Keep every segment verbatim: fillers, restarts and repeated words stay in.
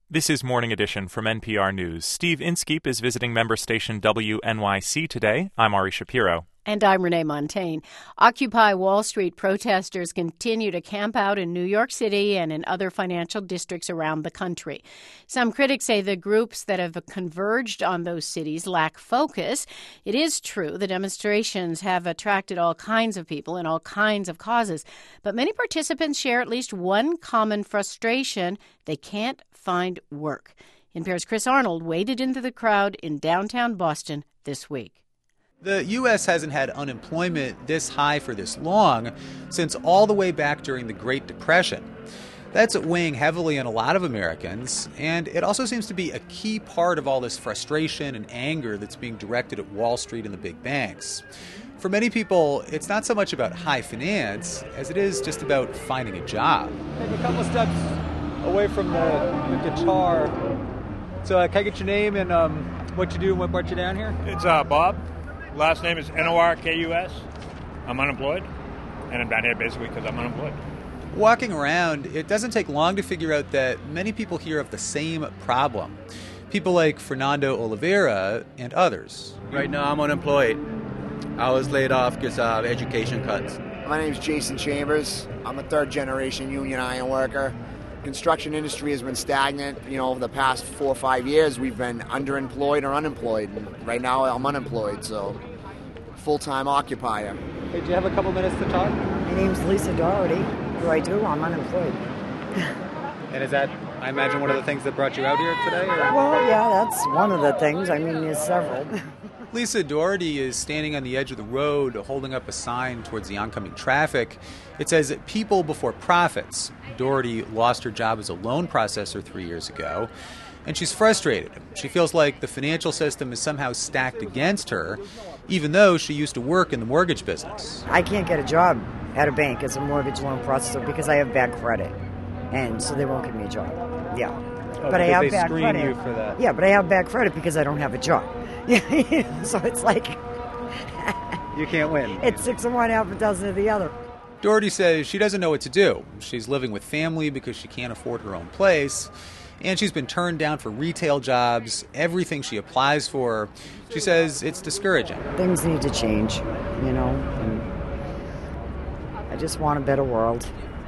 This is Morning Edition from N P R News. Steve Inskeep is visiting member station W N Y C today. I'm Ari Shapiro. And I'm Renee Montaigne. Occupy Wall Street protesters continue to camp out in New York City and in other financial districts around the country. Some critics say the groups that have converged on those cities lack focus. It is true the demonstrations have attracted all kinds of people and all kinds of causes, but many participants share at least one common frustration: they can't find work. N P R's Chris Arnold waded into the crowd in downtown Boston this week. The U S hasn't had unemployment this high for this long since all the way back during the Great Depression. That's weighing heavily on a lot of Americans, and it also seems to be a key part of all this frustration and anger that's being directed at Wall Street and the big banks. For many people, it's not so much about high finance as it is just about finding a job. Take a couple steps away from the, the guitar. So uh, can I get your name and um, what you do and what brought you down here? It's uh, Bob. Last name is N O R K U S. I'm unemployed, and I'm down here basically because I'm unemployed. Walking around, it doesn't take long to figure out that many people here have the same problem. People like Fernando Oliveira and others. Right now I'm unemployed. I was laid off because of education cuts. My name is Jason Chambers. I'm a third-generation union iron worker. Construction industry has been stagnant. You know, over the past four or five years, we've been underemployed or unemployed. And right now, I'm unemployed, so full-time occupier. Hey, do you have a couple minutes to talk? My name's Lisa Doherty. What do I do? I'm unemployed. And is that, I imagine, one of the things that brought you out here today? Or? Well, yeah, that's one of the things. I mean, there's several. Lisa Doherty is standing on the edge of the road holding up a sign towards the oncoming traffic. It says, "People before profits." Doherty lost her job as a loan processor three years ago, and she's frustrated. She feels like the financial system is somehow stacked against her, even though she used to work in the mortgage business. I can't get a job at a bank as a mortgage loan processor because I have bad credit, and so they won't give me a job. Yeah. Oh, but I have they bad screen credit. you for that. Yeah, but I have bad credit because I don't have a job. So it's like you can't win. It's six of one, half a dozen of the other. Doherty says she doesn't know what to do. She's living with family because she can't afford her own place, and she's been turned down for retail jobs, everything she applies for. She says it's discouraging. Things need to change, you know, and I just want a better world.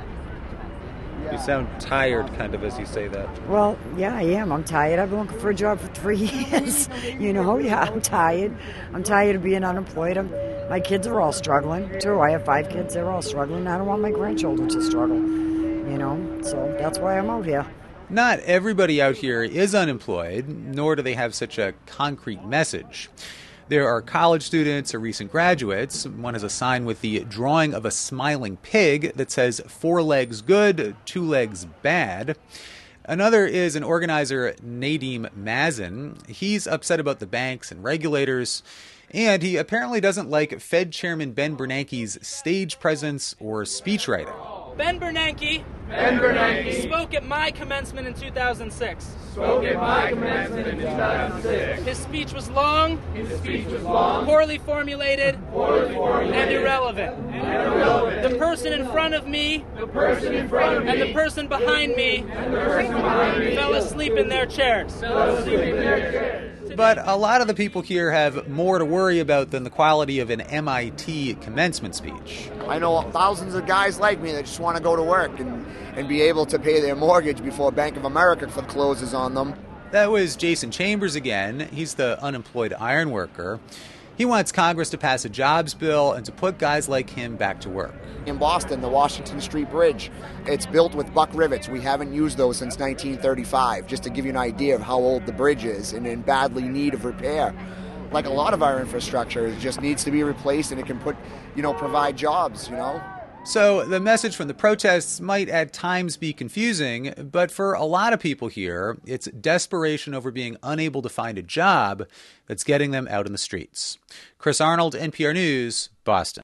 You sound tired, kind of, as you say that. Well, yeah, I am. I'm tired. I've been looking for a job for three years. You know, yeah, I'm tired. I'm tired of being unemployed. I'm, my kids are all struggling, too. I have five kids. They're all struggling. I don't want my grandchildren to struggle, you know. So that's why I'm out here. Not everybody out here is unemployed, nor do they have such a concrete message. There are college students or recent graduates. One has a sign with the drawing of a smiling pig that says four legs good, two legs bad. Another is an organizer, Nadim Mazen. He's upset about the banks and regulators, and he apparently doesn't like Fed Chairman Ben Bernanke's stage presence or speechwriting. Ben Bernanke, Ben Bernanke spoke at my commencement in two thousand six. Spoke at my commencement in two thousand six. His speech was long, His speech was long, poorly formulated, poorly formulated, and irrelevant. And irrelevant. The person in front of me, the person in front of me, and the person behind me, and the person behind me, fell asleep in their chairs. Fell asleep in their chairs. But a lot of the people here have more to worry about than the quality of an M I T commencement speech. I know thousands of guys like me that just want to go to work and, and be able to pay their mortgage before Bank of America forecloses on them. That was Jason Chambers again. He's the unemployed iron worker. He wants Congress to pass a jobs bill and to put guys like him back to work. In Boston, the Washington Street Bridge, it's built with buck rivets. We haven't used those since nineteen thirty-five, just to give you an idea of how old the bridge is and in badly need of repair. Like a lot of our infrastructure, it just needs to be replaced, and it can put, you know, provide jobs, you know. So the message from the protests might at times be confusing, but for a lot of people here, it's desperation over being unable to find a job that's getting them out in the streets. Chris Arnold, N P R News, Boston.